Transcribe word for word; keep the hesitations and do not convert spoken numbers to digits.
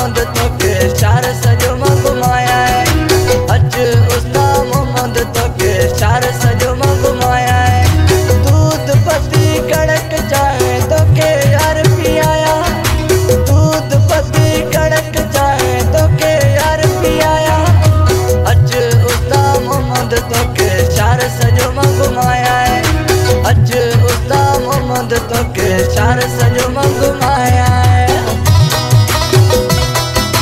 मोहम्मद तोखे शार सॼो मां घुमाया अच उस्ताद मोहम्मद तोखे शार सॼो मां घुमाया दूध पती कड़क चाहे तोखे यार पियाया दूध पती कड़क चाहे तोखे यार पियाया अच उस्ताद मोहम्मद तोखे शार सॼो मां घुमाया अच उस्ताद मोहम्मद तोखे शार